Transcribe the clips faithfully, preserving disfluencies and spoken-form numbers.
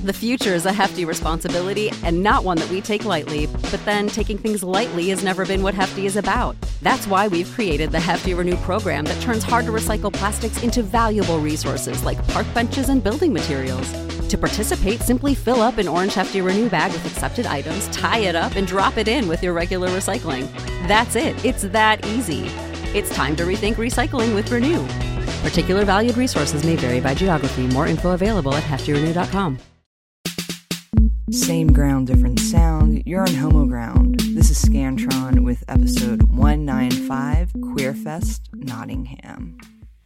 The future is a hefty responsibility and not one that we take lightly, but then taking things lightly has never been what Hefty is about. That's why we've created the Hefty Renew program that turns hard-to-recycle plastics into valuable resources like park benches and building materials. To participate, simply fill up an orange Hefty Renew bag with accepted items, tie it up, and drop it in with your regular recycling. That's it. It's that easy. It's time to rethink recycling with Renew. Particular valued resources may vary by geography. More info available at hefty renew dot com. Same ground, different sound. You're on Homo Ground. This is Scantron with episode one ninety-five, Queerfest Nottingham.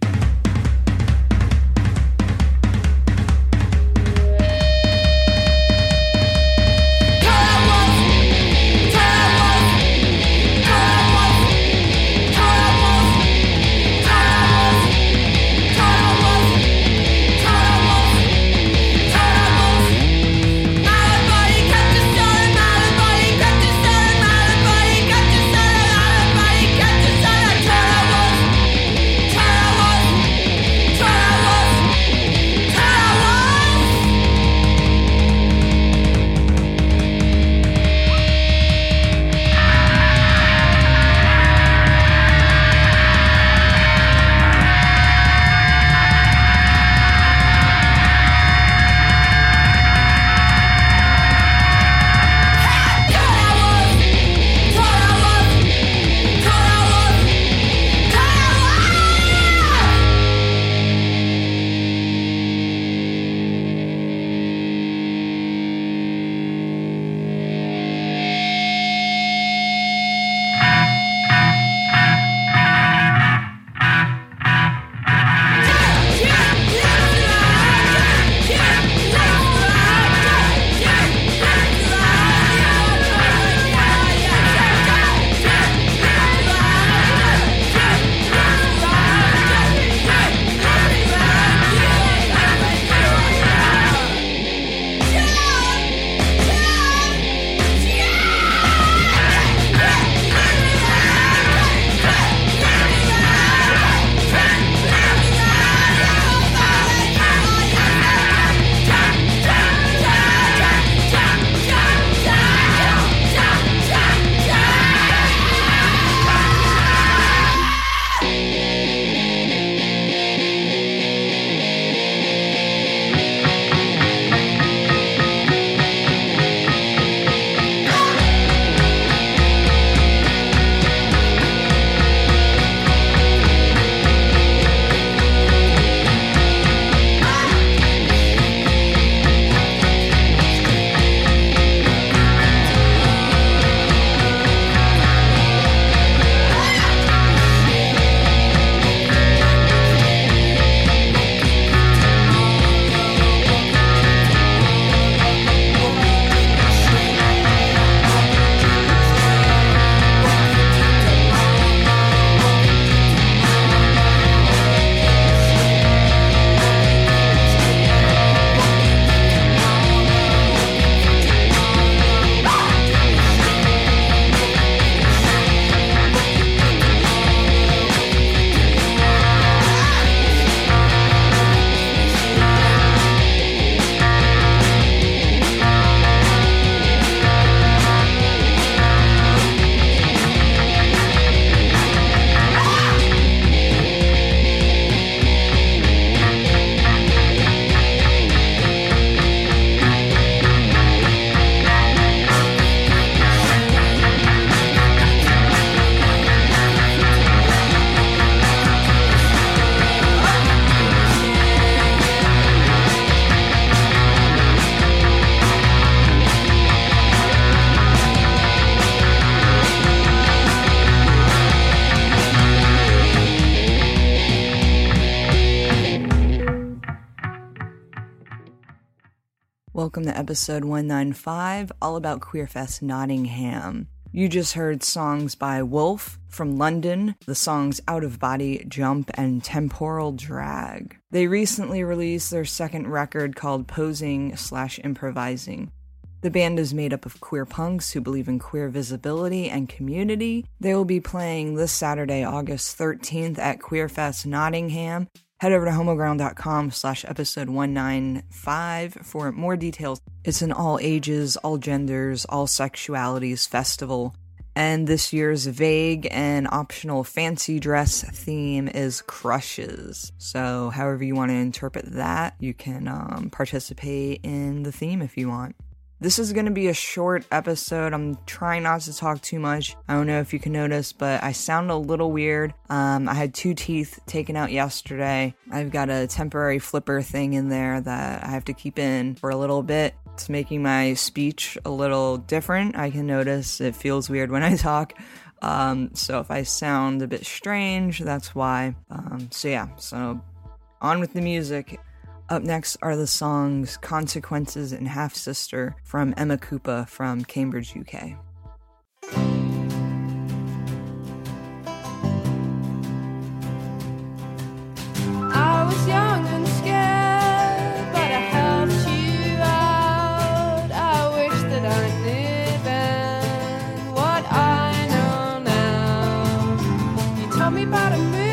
Welcome to episode one ninety-five, all about Queerfest Nottingham. You just heard songs by Wolf from London, the songs Out of Body, Jump, and Temporal Drag. They recently released their second record called Posing slash Improvising. The band is made up of queer punks who believe in queer visibility and community. They will be playing this Saturday, August thirteenth at Queerfest Nottingham. Head over to homoground.com slash episode one ninety-five for more details. It's an all ages, all genders, all sexualities festival. And this year's vague and optional fancy dress theme is crushes. So however you want to interpret that, you can um, participate in the theme if you want. This is going to be a short episode. I'm trying not to talk too much. I don't know if you can notice, but I sound a little weird. Um, I had two teeth taken out yesterday. I've got a temporary flipper thing in there that I have to keep in for a little bit. It's making my speech a little different. I can notice it feels weird when I talk. Um, so if I sound a bit strange, that's why. Um, so yeah, so on with the music. Up next are the songs Consequences and Half Sister from Emma Koopa from Cambridge, U K. I was young and scared, but I helped you out. I wish that I knew then what I know now. You told me about a movie.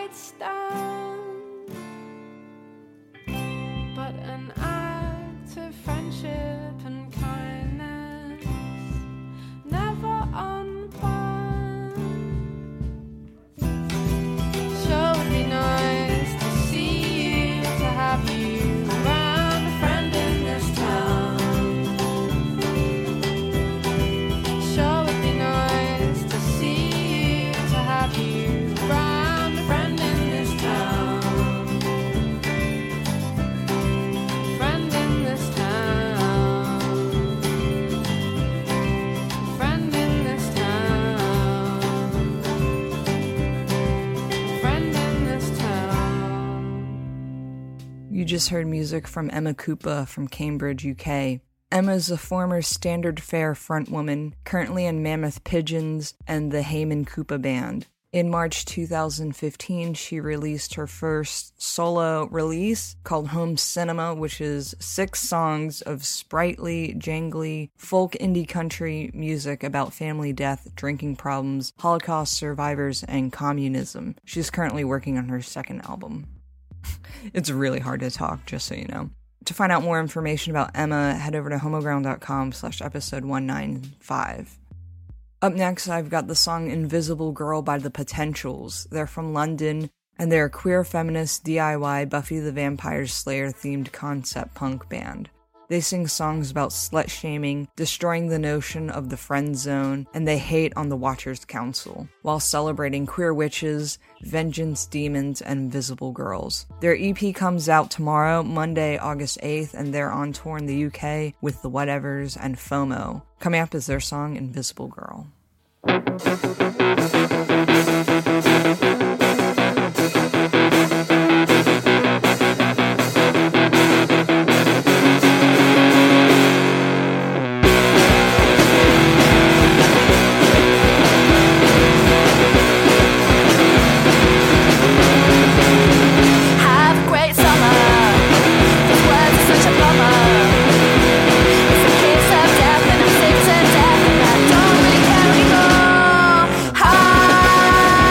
might stand, but an act of friendship and kindness, never unplanned. Sure would be nice to see you, to have you around, a friend in this town. Sure would be nice to see you, to have you around, a friend in this town. Friend in this town. Friend in this town. Friend in this town. You just heard music from Emma Koopa from Cambridge, U K. Emma's a former Standard Fare frontwoman, currently in Mammoth Pigeons and the Heyman Koopa Band. In March two thousand fifteen, she released her first solo release called Home Cinema, which is six songs of sprightly, jangly, folk indie country music about family death, drinking problems, Holocaust survivors, and communism. She's currently working on her second album. It's really hard to talk, just so you know. To find out more information about Emma, head over to homoground.com slash episode one ninety-five. Up next, I've got the song Invisible Girl by The Potentials. They're from London, and they're a queer feminist D I Y Buffy the Vampire Slayer themed concept punk band. They sing songs about slut-shaming, destroying the notion of the friend zone, and they hate on the Watchers Council, while celebrating queer witches, vengeance demons, and invisible girls. Their E P comes out tomorrow, Monday, August eighth, and they're on tour in the U K with The Whatevers and FOMO. Coming up is their song Invisible Girl. High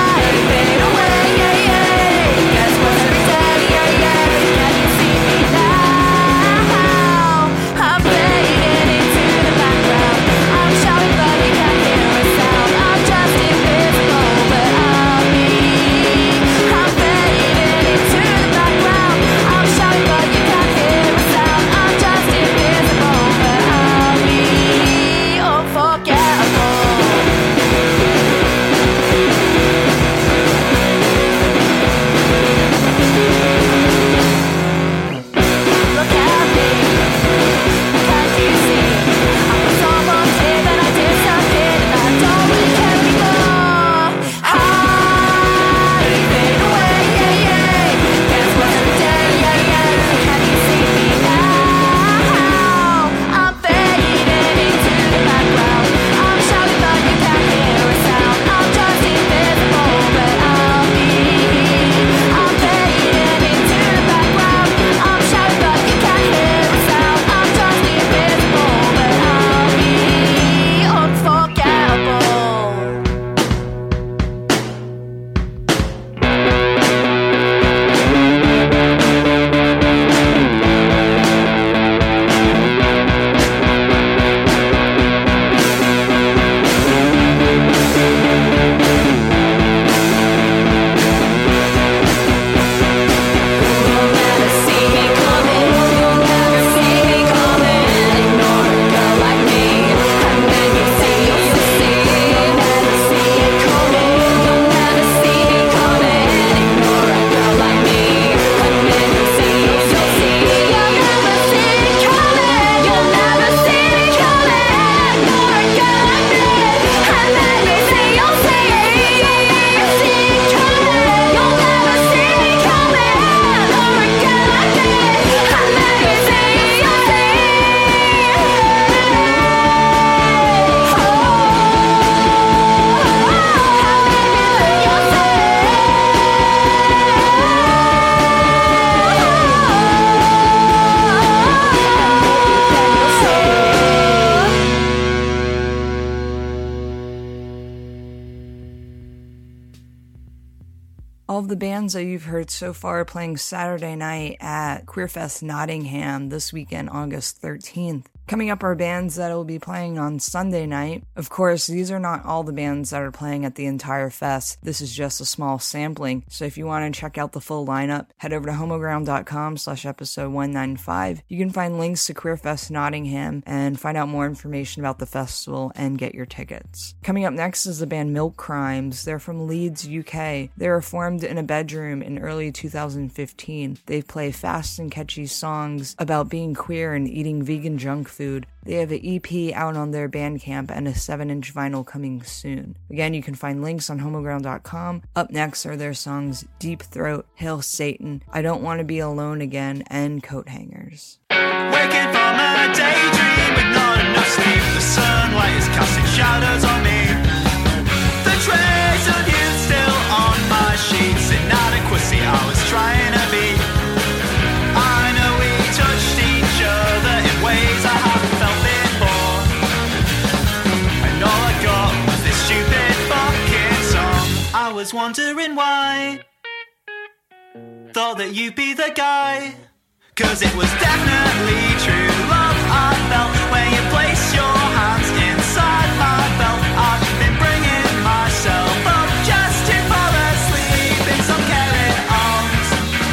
the bands that you've heard so far playing Saturday night at Queerfest Nottingham this weekend, August thirteenth. Coming up are bands that will be playing on Sunday night. Of course, these are not all the bands that are playing at the entire fest. This is just a small sampling. So if you want to check out the full lineup, head over to homoground.com slash episode one ninety-five. You can find links to Queerfest Nottingham and find out more information about the festival and get your tickets. Coming up next is the band Milk Crimes. They're from Leeds, U K. They were formed in a bedroom in early two thousand fifteen. They play fast and catchy songs about being queer and eating vegan junk food. Food. They have an E P out on their Bandcamp and a seven inch vinyl coming soon. Again, you can find links on homoground dot com. Up next are their songs Deep Throat, Hail Satan, I Don't Want to Be Alone Again, and Coat Hangers. Waking from a daydream with not enough sleep. The sunlight is casting shadows on me. The trace of you still on my sheets. Inadequacy I was trying to be. I know we touched each other in ways I haven't felt before. And all I got was this stupid fucking song. I was wondering why. Thought that you'd be the guy. Cause it was definitely true love I felt when you placed your hands inside my belt. I've been bringing myself up just to fall asleep in some caring arms.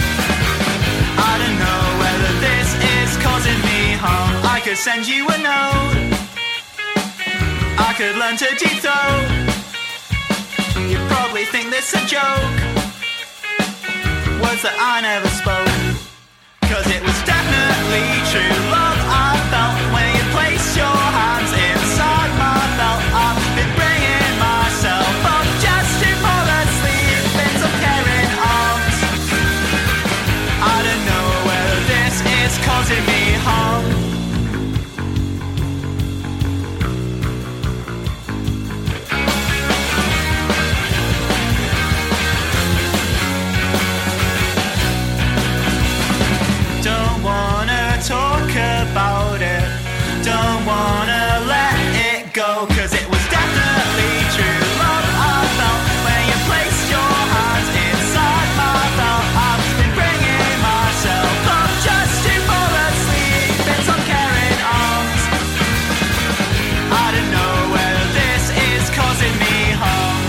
I don't know whether this is causing me harm. I could send you a note. I could learn to deep throat. You probably think this a joke. Words that I never spoke. Cause it was definitely true love I felt when you placed your hands inside my belt. I've been bringing myself up just to fall asleep in some caring arms. I don't know whether this is causing me harm. Talk about it, don't wanna let it go. Cause it was definitely true love I felt when you placed your hands inside my belt. I've been bringing myself up just to fall asleep in some caring arms. I don't know whether this is causing me harm.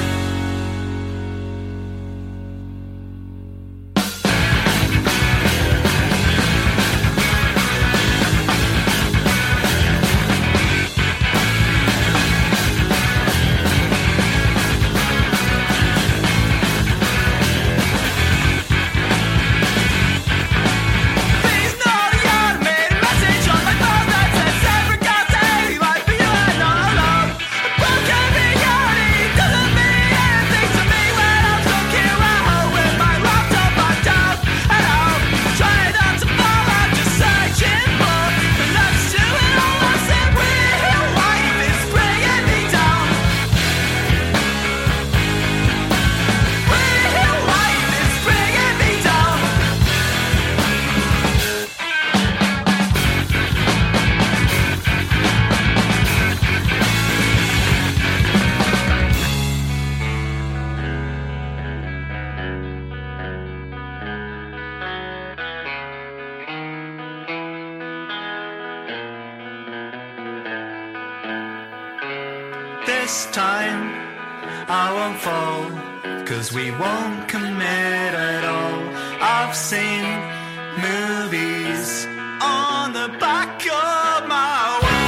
This time I won't fall, cause we won't commit at all. I've seen movies on the back of my wall.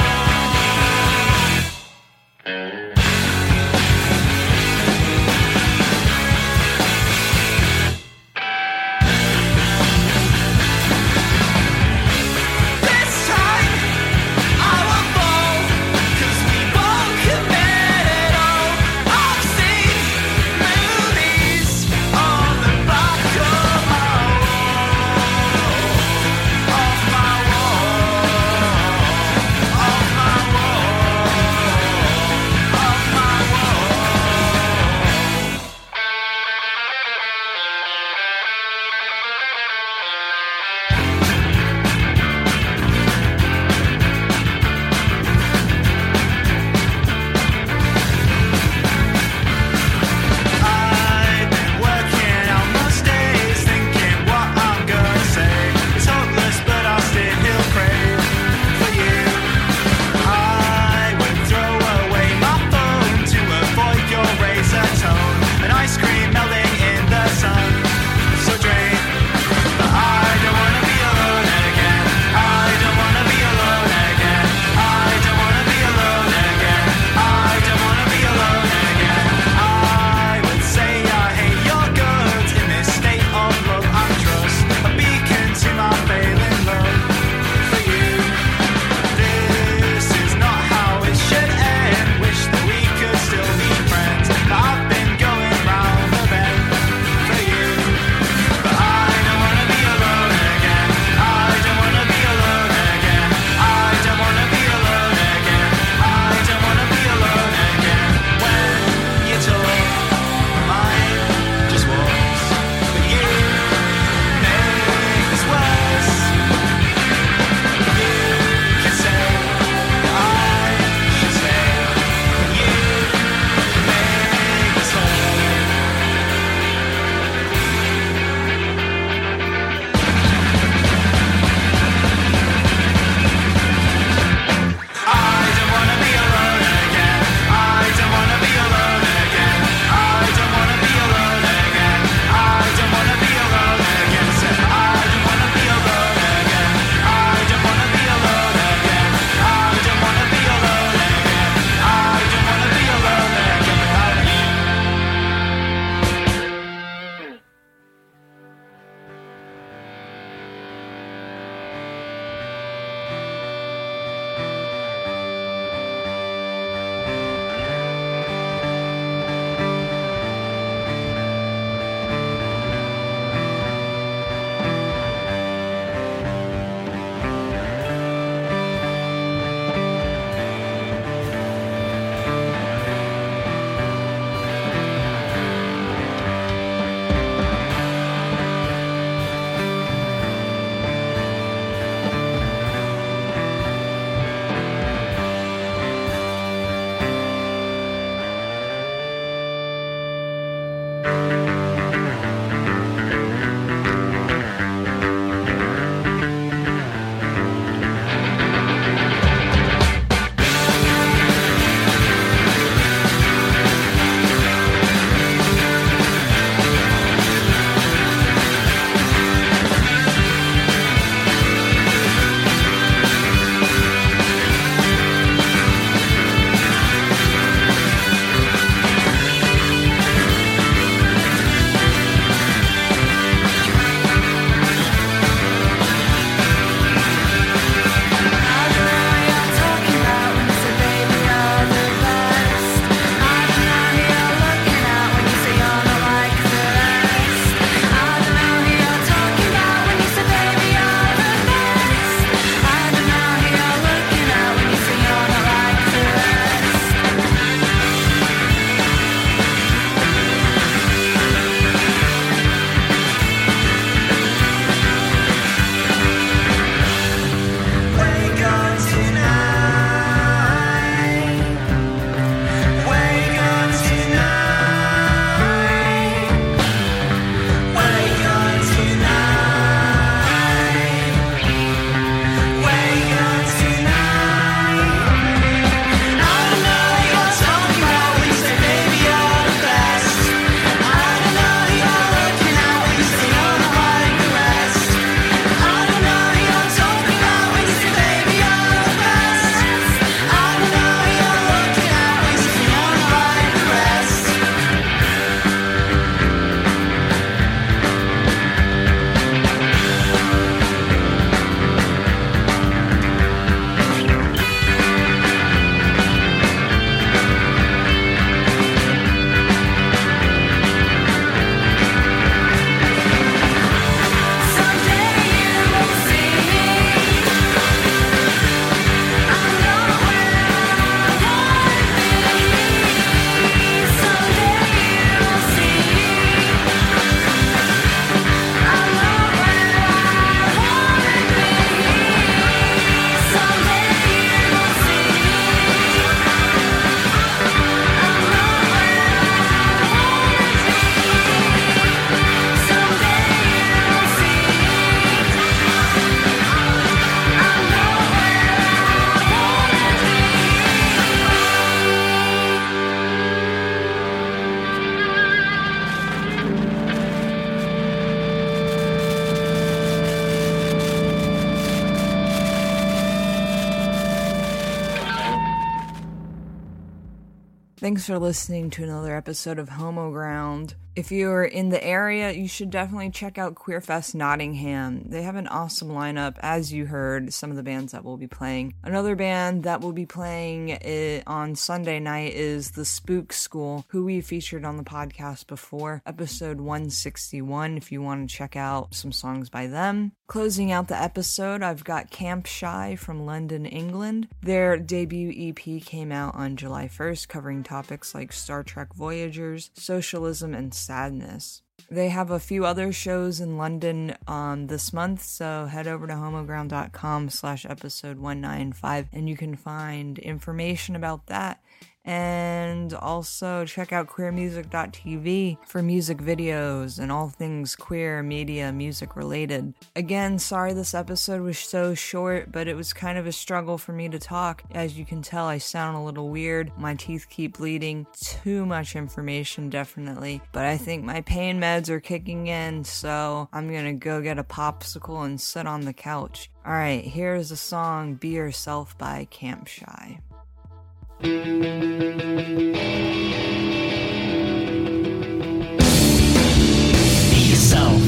Off my wall. Thanks for listening to another episode of Homo Ground. If you're in the area, you should definitely check out Queerfest Nottingham. They have an awesome lineup, as you heard, some of the bands that will be playing. Another band that will be playing it on Sunday night is The Spook School, who we featured on the podcast before, episode one sixty-one, if you want to check out some songs by them. Closing out the episode, I've got Camp Shy from London, England. Their debut E P came out on July first, covering topics like Star Trek Voyagers, socialism, and sadness. They have a few other shows in London um, this month, so head over to homoground.com slash episode one ninety-five and you can find information about that. And also check out queer music dot t v for music videos and all things queer media music related. Again, sorry this episode was so short, but it was kind of a struggle for me to talk. As you can tell, I sound a little weird. My teeth keep bleeding. Too much information, definitely. But I think my pain meds are kicking in, so I'm gonna go get a popsicle and sit on the couch. Alright, here's the song Be Yourself by Camp Shy. Be yourself.